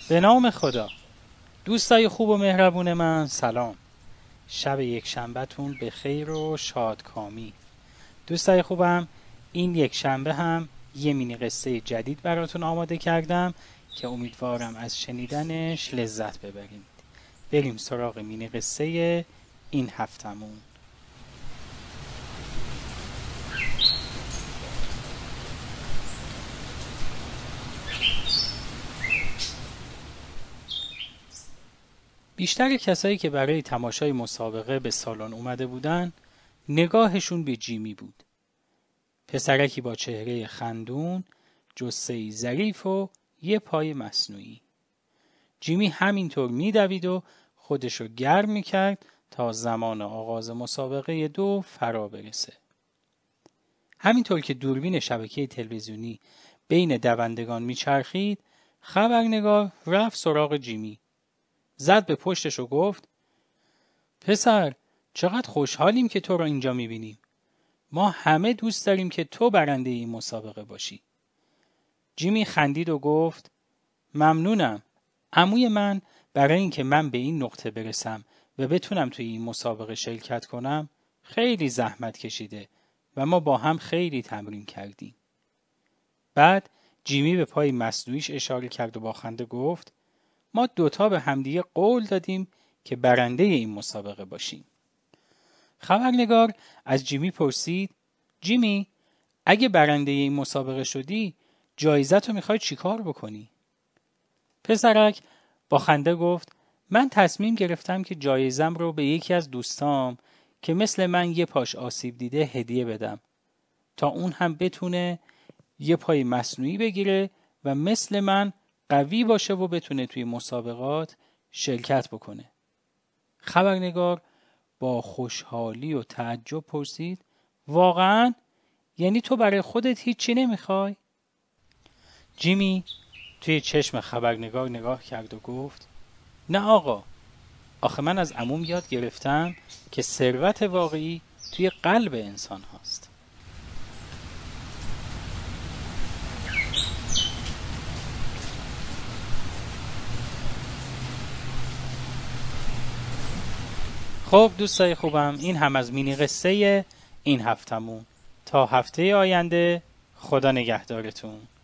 به نام خدا. دوستای خوب و مهربون من سلام. شب یک شنبه‌تون به خیر و شادکامی. دوستای خوبم، این یک شنبه هم یه مینی قصه جدید براتون آماده کردم که امیدوارم از شنیدنش لذت ببرید. بریم سراغ مینی قصه این هفتمون. بیشتر کسایی که برای تماشای مسابقه به سالن اومده بودن نگاهشون به جیمی بود. پسرکی با چهره خندون، جثه‌ای ظریف و یه پای مصنوعی. جیمی همینطور میدوید و خودشو گرم میکرد تا زمان آغاز مسابقه 2 فرا برسه. همینطور که دوربین شبکه تلویزیونی بین دوندگان میچرخید، خبرنگار رفت سراغ جیمی. زد به پشتش و گفت: پسر، چقدر خوشحالیم که تو رو اینجا میبینیم. ما همه دوست داریم که تو برنده این مسابقه باشی. جیمی خندید و گفت: ممنونم. عموی من برای اینکه من به این نقطه برسم و بتونم توی این مسابقه شرکت کنم خیلی زحمت کشیده و ما با هم خیلی تمرین کردیم. بعد جیمی به پای مصنوعیش اشاره کرد و با خنده گفت: ما دوتا به همدیگه قول دادیم که برنده این مسابقه باشیم. خبرنگار از جیمی پرسید: جیمی، اگه برنده این مسابقه شدی جایزت رو میخوای چی کار بکنی؟ پسرک با خنده گفت: من تصمیم گرفتم که جایزم رو به یکی از دوستام که مثل من یه پاش آسیب دیده هدیه بدم تا اون هم بتونه یه پای مصنوعی بگیره و مثل من قوی باشه و بتونه توی مسابقات شرکت بکنه. خبرنگار با خوشحالی و تعجب پرسید: واقعاً؟ یعنی تو برای خودت هیچی نمیخوای؟ جیمی توی چشم خبرنگار نگاه کرد و گفت: نه آقا، آخه من از عموم یاد گرفتم که ثروت واقعی توی قلب انسان هاست. خب دوستای خوبم، این هم از مینی قصه این هفتمون. تا هفته آینده، خدا نگهدارتون.